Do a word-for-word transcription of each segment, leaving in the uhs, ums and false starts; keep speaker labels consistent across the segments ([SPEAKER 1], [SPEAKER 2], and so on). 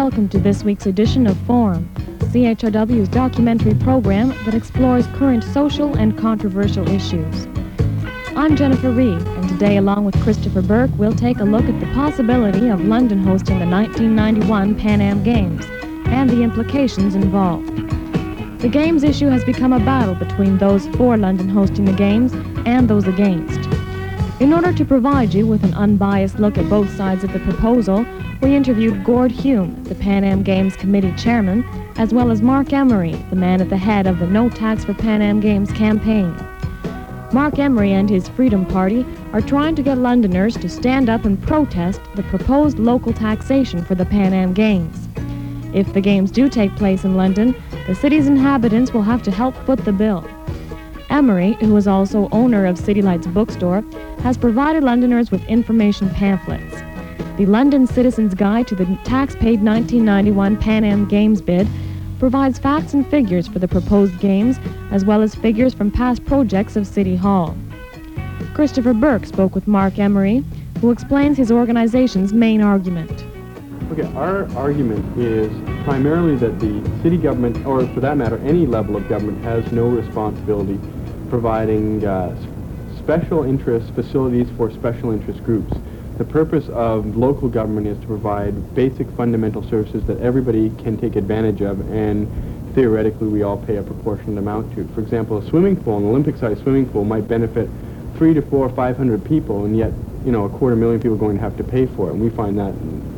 [SPEAKER 1] welcome to this week's edition of Forum, C H R W's documentary program that explores current social and controversial issues. I'm Jennifer Reed, and today, along with Christopher Burke, we'll take a look at the possibility of London hosting the nineteen ninety-one Pan Am Games and the implications involved. The Games issue has become a battle between those for London hosting the Games and those against. In order to provide you with an unbiased look at both sides of the proposal, we interviewed Gord Hume, the Pan Am Games Committee Chairman, as well as Mark Emery, the man at the head of the No Tax for Pan Am Games campaign. Mark Emery and his Freedom Party are trying to get Londoners to stand up and protest the proposed local taxation for the Pan Am Games. If the Games do take place in London, the city's inhabitants will have to help foot the bill. Emery, who is also owner of City Lights bookstore, has provided Londoners with information pamphlets. The London Citizen's Guide to the tax-paid nineteen ninety-one Pan Am Games bid provides facts and figures for the proposed games, as well as figures from past projects of City Hall. Christopher Burke spoke with Mark Emery, who explains his organization's main argument.
[SPEAKER 2] Okay, our argument is primarily that the city government, or for that matter, any level of government, has no responsibility providing uh, special interest facilities for special interest groups. The purpose of local government is to provide basic fundamental services that everybody can take advantage of, and theoretically we all pay a proportionate amount to. For example, a swimming pool, an Olympic-sized swimming pool, might benefit three to four, five hundred people, and yet, you know, a quarter million people are going to have to pay for it, and we find that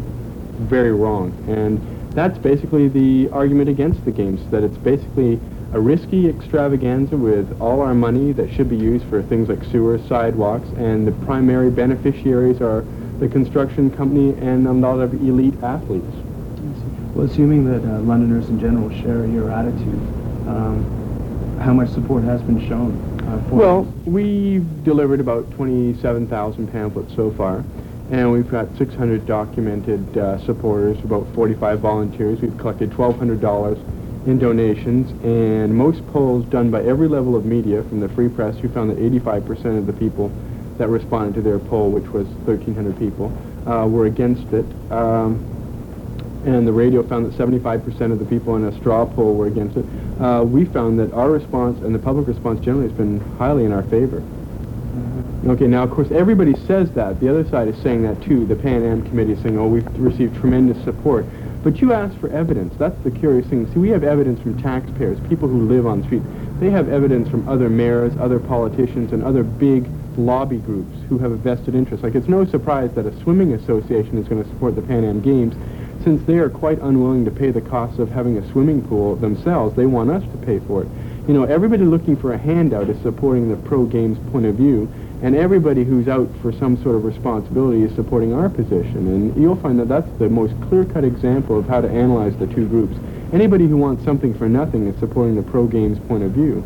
[SPEAKER 2] very wrong. And that's basically the argument against the games, that it's basically a risky extravaganza with all our money that should be used for things like sewers, sidewalks, and the primary beneficiaries are the construction company and a lot of elite athletes.
[SPEAKER 3] Well, assuming that uh, Londoners in general share your attitude, um, how much support has been shown uh, for
[SPEAKER 2] Well,
[SPEAKER 3] this?
[SPEAKER 2] we've delivered about twenty-seven thousand pamphlets so far, and we've got six hundred documented uh, supporters, about forty-five volunteers. We've collected twelve hundred dollars in donations, and most polls done by every level of media, from the Free Press, who found that eighty-five percent of the people that responded to their poll, which was thirteen hundred people, uh, were against it. Um, and the radio found that seventy-five percent of the people in a straw poll were against it. Uh, we found that our response and the public response generally has been highly in our favor. Okay, now, of course, everybody says that. The other side is saying that, too. The Pan Am Committee is saying, oh, we've received tremendous support. But you ask for evidence. That's the curious thing. See, we have evidence from taxpayers, people who live on the street. They have evidence from other mayors, other politicians, and other big lobby groups who have a vested interest. Like, it's no surprise that a swimming association is going to support the Pan Am Games, since they are quite unwilling to pay the cost of having a swimming pool themselves. They want us to pay for it. You know, everybody looking for a handout is supporting the pro-games point of view, and everybody who's out for some sort of responsibility is supporting our position. And you'll find that that's the most clear-cut example of how to analyze the two groups. Anybody who wants something for nothing is supporting the pro-games point of view.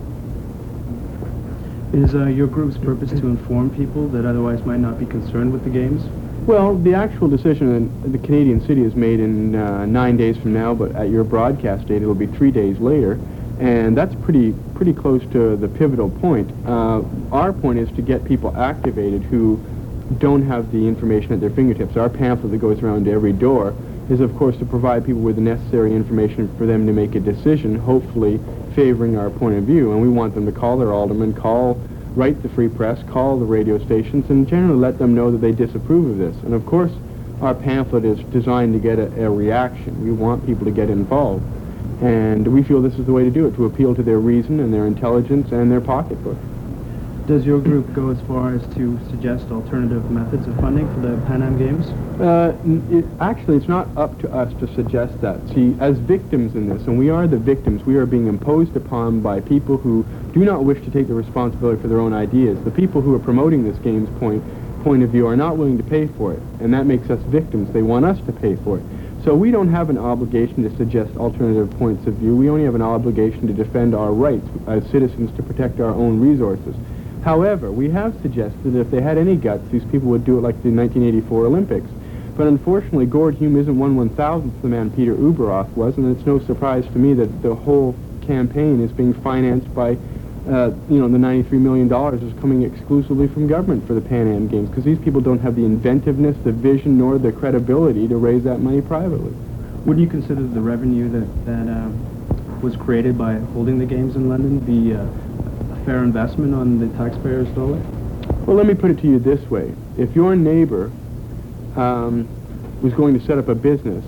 [SPEAKER 3] Is uh, your group's purpose to inform people that otherwise might not be concerned with the games?
[SPEAKER 2] Well, the actual decision the Canadian City is made in uh, nine days from now, but at your broadcast date it'll be three days later. And that's pretty pretty close to the pivotal point. Uh, our point is to get people activated who don't have the information at their fingertips. Our pamphlet that goes around to every door is, of course, to provide people with the necessary information for them to make a decision, hopefully favoring our point of view. And we want them to call their alderman, call, write the Free Press, call the radio stations, and generally let them know that they disapprove of this. And, of course, our pamphlet is designed to get a, a reaction. We want people to get involved. And we feel this is the way to do it, to appeal to their reason and their intelligence and their pocketbook.
[SPEAKER 3] Does your group go as far as to suggest alternative methods of funding for the Pan Am Games?
[SPEAKER 2] Uh, it, actually, it's not up to us to suggest that. See, as victims in this, and we are the victims, we are being imposed upon by people who do not wish to take the responsibility for their own ideas. The people who are promoting this game's point, point of view are not willing to pay for it, and that makes us victims. They want us to pay for it. So we don't have an obligation to suggest alternative points of view. We only have an obligation to defend our rights as citizens to protect our own resources. However, we have suggested that if they had any guts, these people would do it like the nineteen eighty-four Olympics. But unfortunately, Gord Hume isn't one one-thousandth the man Peter Ueberroth was, and it's no surprise to me that the whole campaign is being financed by uh, you know, the ninety-three million dollars is coming exclusively from government for the Pan Am Games, because these people don't have the inventiveness, the vision, nor the credibility to raise that money privately.
[SPEAKER 3] Would you consider the revenue that, that um, was created by holding the games in London be uh, a fair investment on the taxpayers' dollar?
[SPEAKER 2] Well, let me put it to you this way. If your neighbor um, was going to set up a business,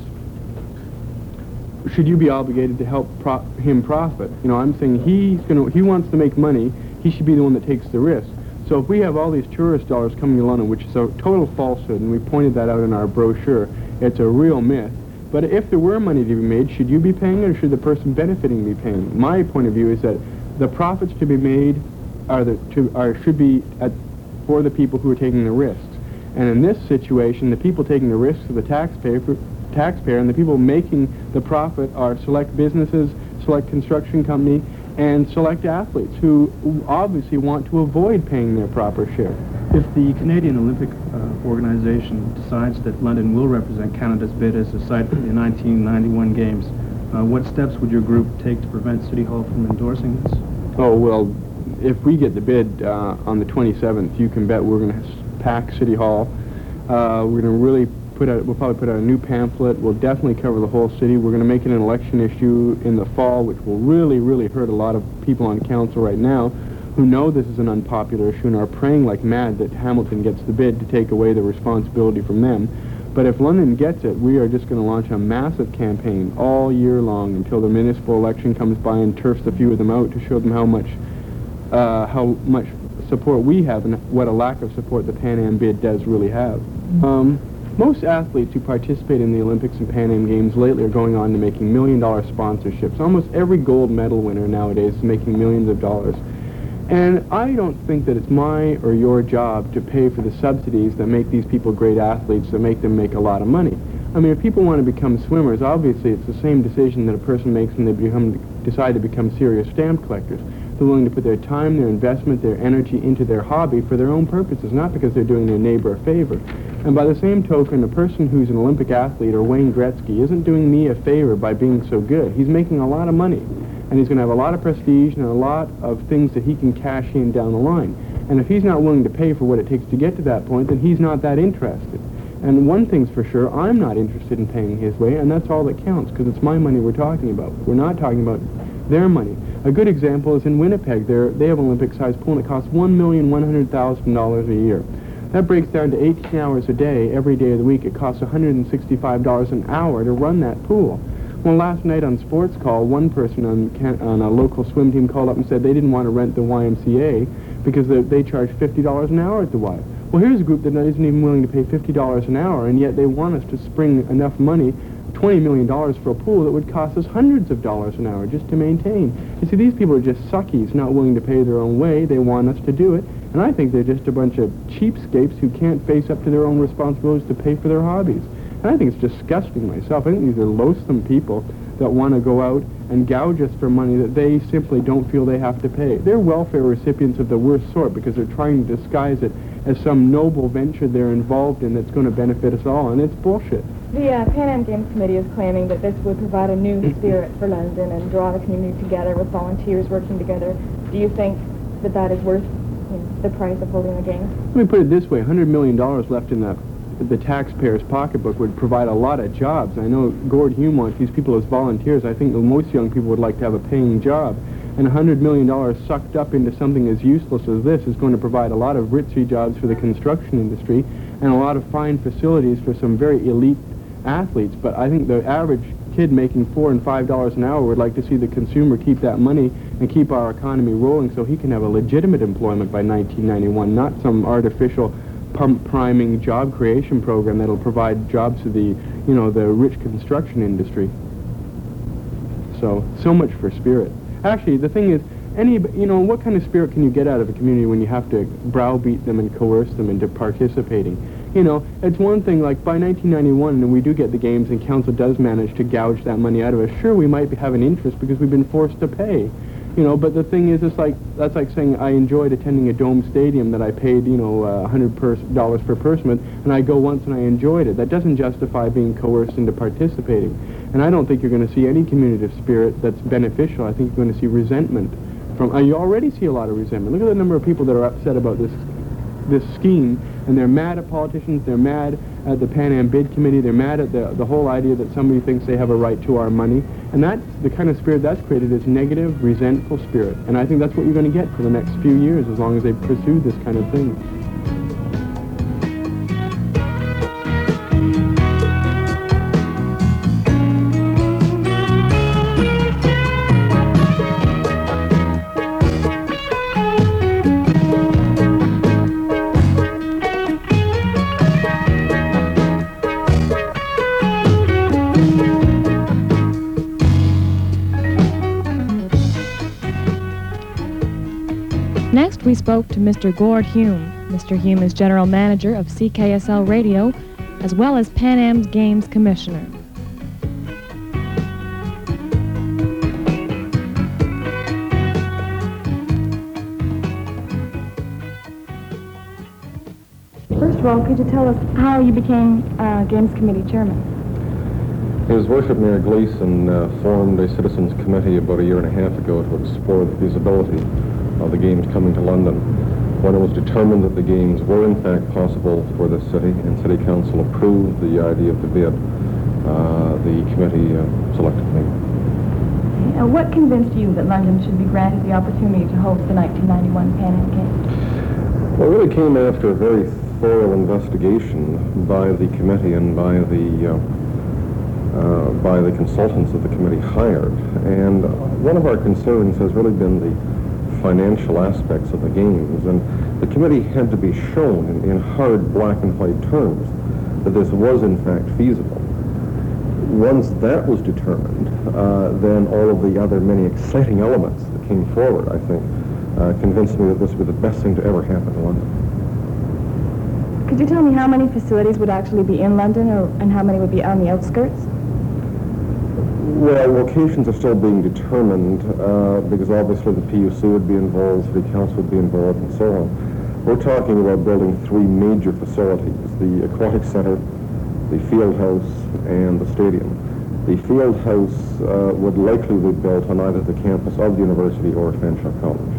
[SPEAKER 2] should you be obligated to help pro him profit? You know, I'm saying he's gonna, he wants to make money, he should be the one that takes the risk. So if we have all these tourist dollars coming to London, which is a total falsehood, and we pointed that out in our brochure, it's a real myth. But if there were money to be made, should you be paying it or should the person benefiting be paying? My point of view is that the profits to be made are the, to, are, should be at, for the people who are taking the risks. And in this situation, the people taking the risks are the taxpayer, taxpayer, and the people making the profit are select businesses, select construction company, and select athletes who obviously want to avoid paying their proper share.
[SPEAKER 3] If the Canadian Olympic uh, Organization decides that London will represent Canada's bid as a site for the nineteen ninety-one Games, uh, what steps would your group take to prevent City Hall from endorsing this?
[SPEAKER 2] Oh, well, if we get the bid uh, on the twenty-seventh, you can bet we're going to pack City Hall. Uh, we're going to really put out, we'll probably put out a new pamphlet. We'll definitely cover the whole city. We're going to make it an election issue in the fall, which will really, really hurt a lot of people on council right now who know this is an unpopular issue and are praying like mad that Hamilton gets the bid to take away the responsibility from them. But if London gets it, we are just going to launch a massive campaign all year long until the municipal election comes by and turfs a few of them out to show them how much, uh, how much support we have and what a lack of support the Pan Am bid does really have. Um, Most athletes who participate in the Olympics and Pan Am Games lately are going on to making million-dollar sponsorships. Almost every gold medal winner nowadays is making millions of dollars. And I don't think that it's my or your job to pay for the subsidies that make these people great athletes, that make them make a lot of money. I mean, if people want to become swimmers, obviously it's the same decision that a person makes when they become, decide to become serious stamp collectors. They're willing to put their time, their investment, their energy into their hobby for their own purposes, not because they're doing their neighbor a favor. And by the same token, a person who's an Olympic athlete or Wayne Gretzky isn't doing me a favor by being so good. He's making a lot of money, and he's going to have a lot of prestige and a lot of things that he can cash in down the line. And if he's not willing to pay for what it takes to get to that point, then he's not that interested. And one thing's for sure, I'm not interested in paying his way, and that's all that counts, because it's my money we're talking about. We're not talking about their money. A good example is in Winnipeg. They're, they have an Olympic-sized pool, and it costs one million one hundred thousand dollars a year. That breaks down to eighteen hours a day, every day of the week. It costs one hundred sixty-five dollars an hour to run that pool. Well, last night on Sports Call, one person on, can, on a local swim team called up and said they didn't want to rent the Y M C A because they, they charge fifty dollars an hour at the Y. Well, here's a group that isn't even willing to pay fifty dollars an hour, and yet they want us to spring enough money, twenty million dollars for a pool that would cost us hundreds of dollars an hour just to maintain. You see, these people are just suckies, not willing to pay their own way. They want us to do it, and I think they're just a bunch of cheapskates who can't face up to their own responsibilities to pay for their hobbies. And I think it's disgusting myself. I think these are loathsome people that want to go out and gouge us for money that they simply don't feel they have to pay. They're welfare recipients of the worst sort because they're trying to disguise it as some noble venture they're involved in that's going to benefit us all, and it's bullshit.
[SPEAKER 4] The uh, Pan Am Games Committee is claiming that this would provide a new spirit for London and draw the community together with volunteers working together. Do you think that that is worth, you know, the price of holding the games?
[SPEAKER 2] Let me put it this way, one hundred million dollars left in the the taxpayer's pocketbook would provide a lot of jobs. I know Gord Hume wants these people as volunteers. I think that most young people would like to have a paying job. And one hundred million dollars sucked up into something as useless as this is going to provide a lot of ritzy jobs for the construction industry and a lot of fine facilities for some very elite athletes. But I think the average kid making four and five dollars an hour would like to see the consumer keep that money and keep our economy rolling so he can have a legitimate employment by nineteen ninety-one, not some artificial pump priming job creation program that'll provide jobs to the, you know, the rich construction industry. So, so much for spirit. Actually, the thing is, any, you know, what kind of spirit can you get out of a community when you have to browbeat them and coerce them into participating? You know, it's one thing, like, by nineteen ninety-one, and we do get the games and council does manage to gouge that money out of us, sure, we might have an interest because we've been forced to pay. You know, but the thing is, it's like, that's like saying I enjoyed attending a dome stadium that I paid, you know, uh, one hundred dollars per person with, and I go once and I enjoyed it. That doesn't justify being coerced into participating. And I don't think you're going to see any community spirit that's beneficial. I think you're going to see resentment from, uh, you already see a lot of resentment. Look at the number of people that are upset about this this scheme, and they're mad at politicians, they're mad at the Pan Am Bid Committee, they're mad at the, the whole idea that somebody thinks they have a right to our money. And that's the kind of spirit that's created, is negative, resentful spirit. And I think that's what you're going to get for the next few years as long as they pursue this kind of thing.
[SPEAKER 1] Next, we spoke to Mister Gord Hume. Mister Hume is General Manager of C K S L Radio, as well as Pan Am's Games Commissioner.
[SPEAKER 4] First of all, could you tell us how you became uh, Games Committee Chairman?
[SPEAKER 5] His Worship Mayor Gleason uh, formed a citizens committee about a year and a half ago to explore the feasibility of the Games coming to London. When it was determined that the Games were in fact possible for the city, and City Council approved the idea of the bid, uh, the committee uh, selected me.
[SPEAKER 4] Now, what convinced you that London should be granted the opportunity to host the nineteen ninety-one Pan Am Games?
[SPEAKER 5] Well, it really came after a very thorough investigation by the committee and by the uh, uh, by the consultants that the committee hired. And one of our concerns has really been the financial aspects of the Games, and the committee had to be shown in, in hard black and white terms that this was in fact feasible. Once that was determined, uh, then all of the other many exciting elements that came forward, I think, uh, convinced me that this would be the best thing to ever happen in London.
[SPEAKER 4] Could you tell me how many facilities would actually be in London, or, and how many would be on the outskirts?
[SPEAKER 5] Well, locations are still being determined uh, because obviously the P U C would be involved, City Council would be involved, and so on. We're talking about building three major facilities: the Aquatic Center, the Field House, and the Stadium. The Field House uh, would likely be built on either the campus of the university or Fanshawe College.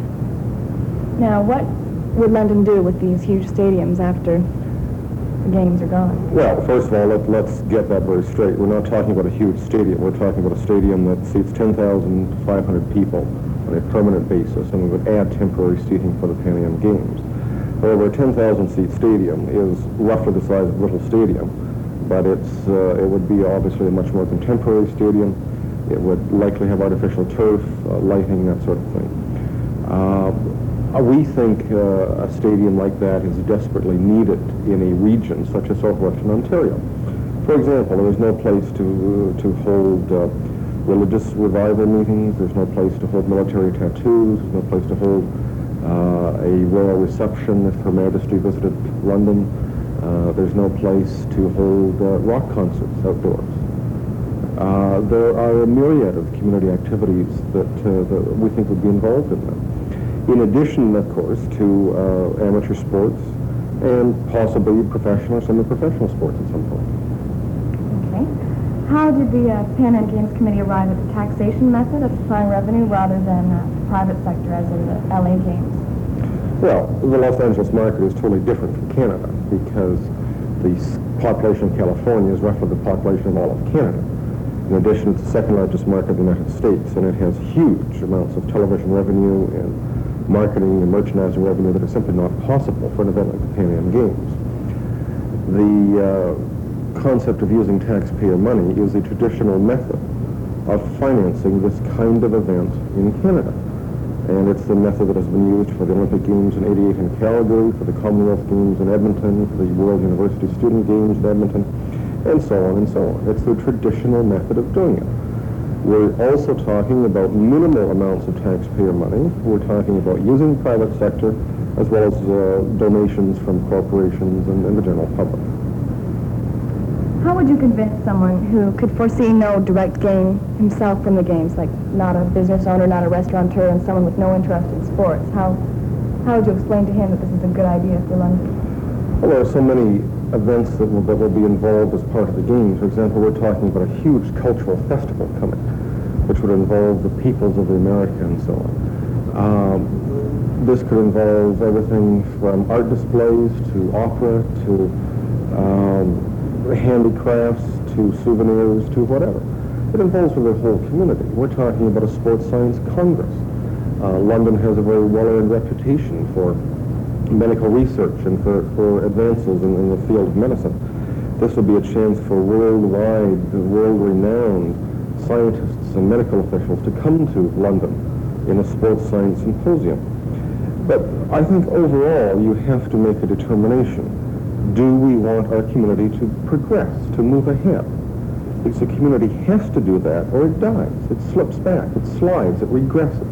[SPEAKER 4] Now, what would London do with these huge stadiums after the Games are gone?
[SPEAKER 5] Well, first of all, let, let's get that very straight. We're not talking about a huge stadium. We're talking about a stadium that seats ten thousand five hundred people on a permanent basis, and we would add temporary seating for the Pan Am Games. However, a ten thousand seat stadium is roughly the size of Little Stadium, but it's uh, it would be obviously a much more contemporary stadium. It would likely have artificial turf, uh, lighting, that sort of thing. Uh, We think uh, a stadium like that is desperately needed in a region such as southwestern Ontario. For example, there is no place to uh, to hold uh, religious revival meetings. There's no place to hold military tattoos. There's no place to hold uh, a royal reception if Her Majesty visited London. Uh, there's no place to hold uh, rock concerts outdoors. Uh, there are a myriad of community activities that, uh, that we think would be involved in that. In addition, of course, to uh, amateur sports and possibly professional or semi-professional sports at some point.
[SPEAKER 4] Okay. How did the uh, Pan Am Games Committee arrive at the taxation method of supplying revenue rather than uh, the private sector as in the L A Games?
[SPEAKER 5] Well, the Los Angeles market is totally different from Canada because the population of California is roughly the population of all of Canada. In addition, it's the second largest market in the United States, and it has huge amounts of television revenue and marketing and merchandising revenue that are simply not possible for an event like the Pan Am Games. The uh, concept of using taxpayer money is a traditional method of financing this kind of event in Canada. And it's the method that has been used for the Olympic Games in eighty-eight in Calgary, for the Commonwealth Games in Edmonton, for the World University Student Games in Edmonton, and so on and so on. It's the traditional method of doing it. We're also talking about minimal amounts of taxpayer money. We're talking about using the private sector as well as uh, donations from corporations and, and the general public.
[SPEAKER 4] How would you convince someone who could foresee no direct gain himself from the Games, like not a business owner, not a restaurateur, and someone with no interest in sports? How, how would you explain to him that this is a good idea for London?
[SPEAKER 5] Well, there are so many events that will, that will be involved as part of the Games. For example, we're talking about a huge cultural festival coming, which would involve the peoples of America and so on. Um, this could involve everything from art displays to opera to um, handicrafts to souvenirs to whatever. It involves the whole community. We're talking about a sports science congress. Uh, London has a very well-earned reputation for medical research and for, for advances in, in the field of medicine. This would be a chance for worldwide, world-renowned scientists and medical officials to come to London in a sports science symposium. But I think overall you have to make a determination. Do we want our community to progress, to move ahead? Because the community has to do that or it dies. It slips back, it slides, it regresses.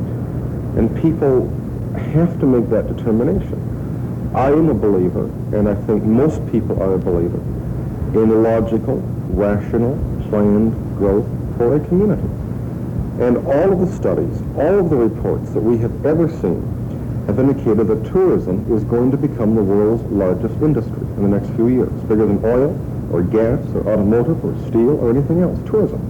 [SPEAKER 5] And people have to make that determination. I am a believer, and I think most people are a believer, in a logical, rational, planned growth for a community. And all of the studies, all of the reports that we have ever seen have indicated that tourism is going to become the world's largest industry in the next few years, bigger than oil or gas or automotive or steel or anything else, tourism.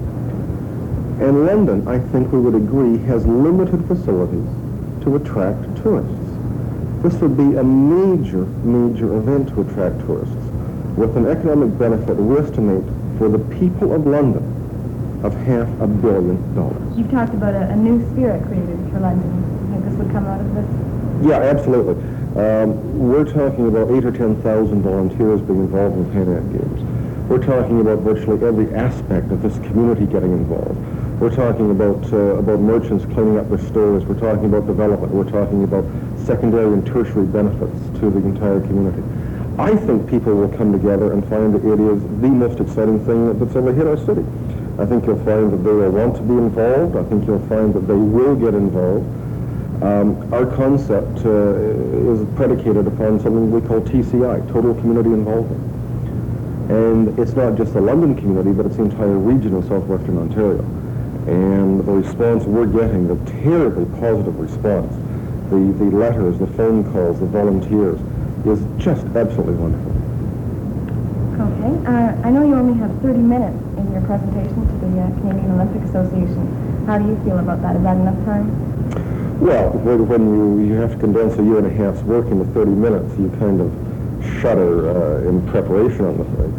[SPEAKER 5] And London, I think we would agree, has limited facilities to attract tourists. This would be a major, major event to attract tourists, with an economic benefit we estimate for the people of London of half a billion dollars.
[SPEAKER 4] You've talked about a, a new spirit created for London. Do you think this would come out of this?
[SPEAKER 5] Yeah, absolutely. Um, we're talking about eight or ten thousand volunteers being involved in the Pan Am Games. We're talking about virtually every aspect of this community getting involved. We're talking about uh, about merchants cleaning up their stores. We're talking about development. We're talking about secondary and tertiary benefits to the entire community. I think people will come together and find that it is the most exciting thing that's ever hit our city. I think you'll find that they will want to be involved. I think you'll find that they will get involved. Um, our concept uh, is predicated upon something we call T C I, Total Community Involvement. And it's not just the London community, but it's the entire region of southwestern Ontario. And the response we're getting, the terribly positive response, the, the letters, the phone calls, the volunteers, is just absolutely wonderful.
[SPEAKER 4] Okay. Uh, I know you only have thirty minutes in your presentation to the uh, Canadian Olympic Association. How do you feel about that? Is that enough time?
[SPEAKER 5] Well, when you, you have to condense a year and a half's work into thirty minutes, you kind of shudder uh, in preparation on the thing.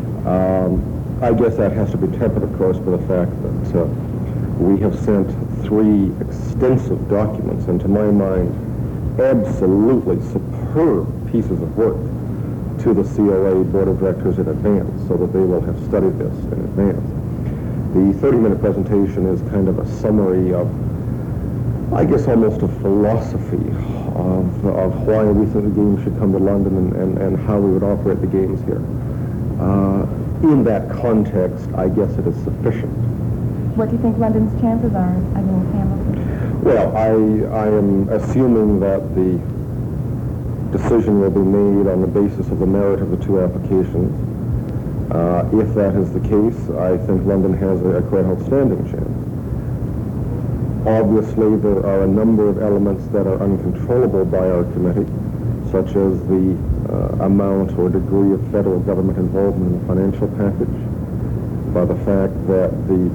[SPEAKER 5] Um, I guess that has to be tempered, of course, by the fact that uh, we have sent three extensive documents, and to my mind, absolutely superb pieces of work to the C O A Board of Directors in advance, so that they will have studied this in advance. The thirty-minute presentation is kind of a summary of, I guess, almost a philosophy of, of why we think the Games should come to London and, and, and how we would operate the Games here. Uh, in that context, I guess it is sufficient.
[SPEAKER 4] What do you think London's chances are against Hamilton?
[SPEAKER 5] Well, I, I am assuming that the decision will be made on the basis of the merit of the two applications. Uh, if that is the case, I think London has a, a quite outstanding chance. Obviously, there are a number of elements that are uncontrollable by our committee, such as the uh, amount or degree of federal government involvement in the financial package, by the fact that the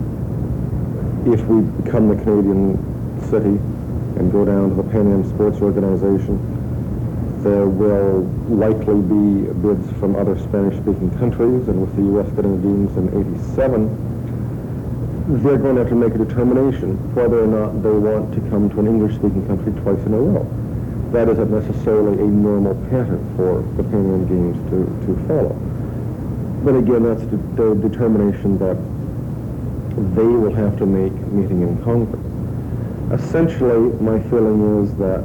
[SPEAKER 5] if we become the Canadian city and go down to the Pan Am Sports Organization, there will likely be bids from other Spanish-speaking countries, and with the U S getting the Games in eighty-seven, they're going to have to make a determination whether or not they want to come to an English-speaking country twice in a row. That isn't necessarily a normal pattern for the Pan Am Games to, to follow. But again, that's the, the determination that they will have to make meeting in Congress. Essentially, my feeling is that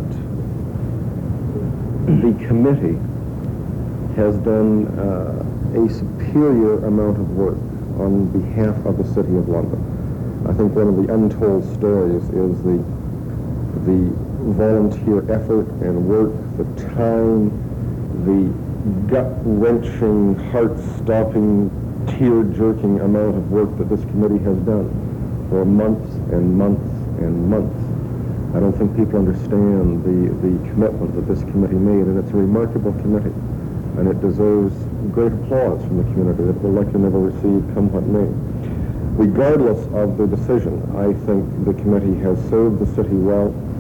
[SPEAKER 5] the committee has done uh, a superior amount of work on behalf of the City of London. I think one of the untold stories is the the volunteer effort and work, the time, the gut-wrenching, heart-stopping, tear-jerking amount of work that this committee has done for months and months and months. I don't think people understand the, the commitment that this committee made, and it's a remarkable committee, and it deserves great applause from the community that will likely never receive, come what may. Regardless of the decision, I think the committee has served the city well.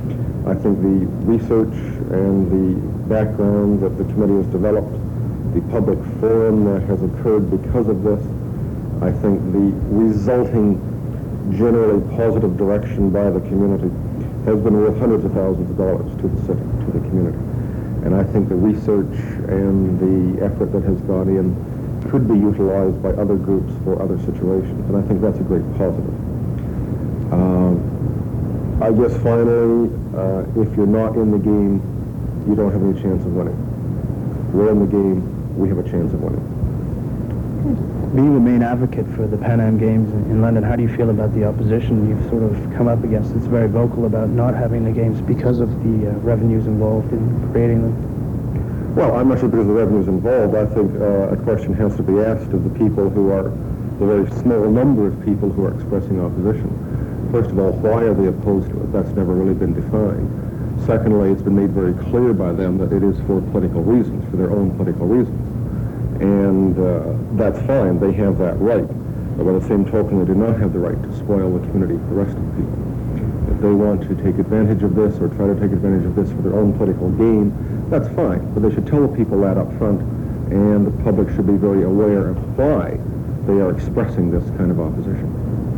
[SPEAKER 5] I think the research and the background that the committee has developed, the public forum that has occurred because of this, I think the resulting generally positive direction by the community has been worth hundreds of thousands of dollars to the city, to the community. And I think the research and the effort that has gone in could be utilized by other groups for other situations, and I think that's a great positive. Uh, I guess finally, uh, if you're not in the game, you don't have any chance of winning. We're in the game, we have a chance of winning.
[SPEAKER 3] Being the main advocate for the Pan Am Games in, in London, how do you feel about the opposition you've sort of come up against? It's very vocal about not having the games because of the uh, revenues involved in creating them.
[SPEAKER 5] Well, I'm not sure because the revenues involved. I think uh, a question has to be asked of the people who are, the very small number of people who are expressing opposition. First of all, why are they opposed to it? That's never really been defined. Secondly, it's been made very clear by them that it is for political reasons, for their own political reasons. And uh, that's fine, they have that right. But by the same token, they do not have the right to spoil the community for the rest of the people. If they want to take advantage of this or try to take advantage of this for their own political gain, that's fine. But they should tell the people that up front, and the public should be very aware of why they are expressing this kind of opposition.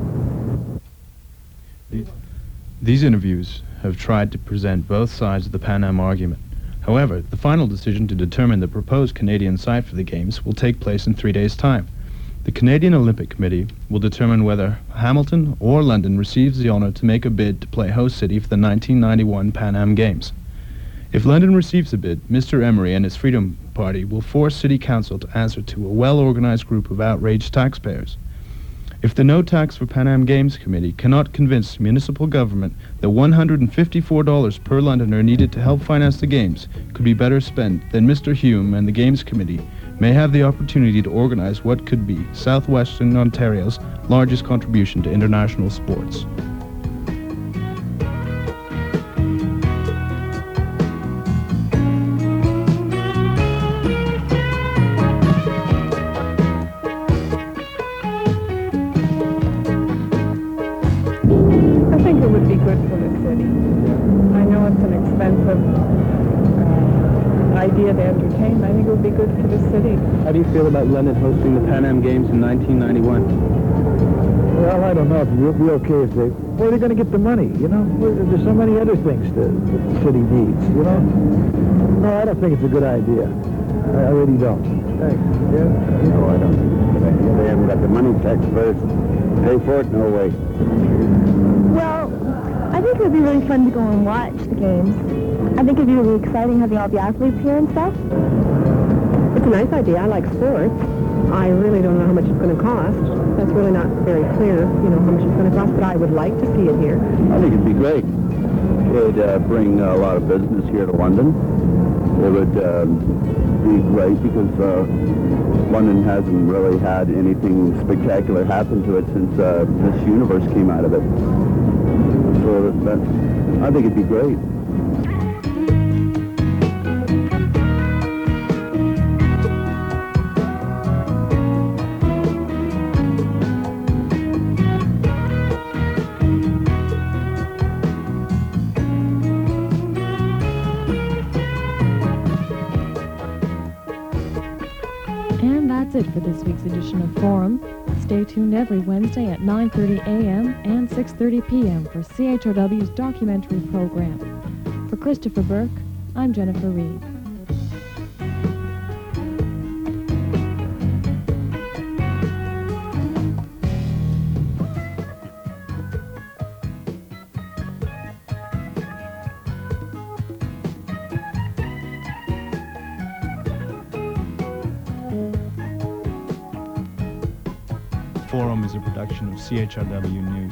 [SPEAKER 3] These, these interviews have tried to present both sides of the Pan Am argument. However, the final decision to determine the proposed Canadian site for the Games will take place in three days' time. The Canadian Olympic Committee will determine whether Hamilton or London receives the honor to make a bid to play host city for the nineteen ninety-one Pan Am Games. If London receives the bid, Mister Emery and his Freedom Party will force City Council to answer to a well-organized group of outraged taxpayers. If the No Tax for Pan Am Games Committee cannot convince municipal government that one hundred fifty-four dollars per Londoner needed to help finance the Games could be better spent, then Mister Hume and the Games Committee may have the opportunity to organize what could be Southwestern Ontario's largest contribution to international sports.
[SPEAKER 6] Idea to entertain. I think it would be good for the city.
[SPEAKER 3] How do you feel about London hosting the Pan Am Games in nineteen ninety-one?
[SPEAKER 7] Well, I don't know if it'll be okay if they... Where are they going to get the money, you know? There's so many other things that, that the city needs, you know? No, I don't think it's a good idea. I, I really don't.
[SPEAKER 8] Thanks. Yeah? No, I don't think it's a good idea. They haven't got the money, taxpayers pay for it, no way.
[SPEAKER 4] Well, I think it would be really fun to go and watch the games. I think it'd be really exciting having all the athletes here and stuff.
[SPEAKER 6] It's a nice idea. I like sports. I really don't know how much it's going to cost. That's really not very clear, you know, how much it's going to cost, but I would like to see it here.
[SPEAKER 8] I think it'd be great. It'd uh, bring a lot of business here to London. It would uh, be great because uh, London hasn't really had anything spectacular happen to it since uh, this universe came out of it. So that, I think it'd be great.
[SPEAKER 1] And that's it for this week's edition of Forum. Stay tuned every Wednesday at nine thirty a m and six thirty p m for C H R W's documentary program. For Christopher Burke, I'm Jennifer Reed.
[SPEAKER 3] Forum is a production of C H R W News.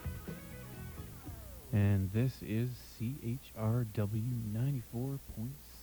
[SPEAKER 9] And this is C H R W ninety-four point six.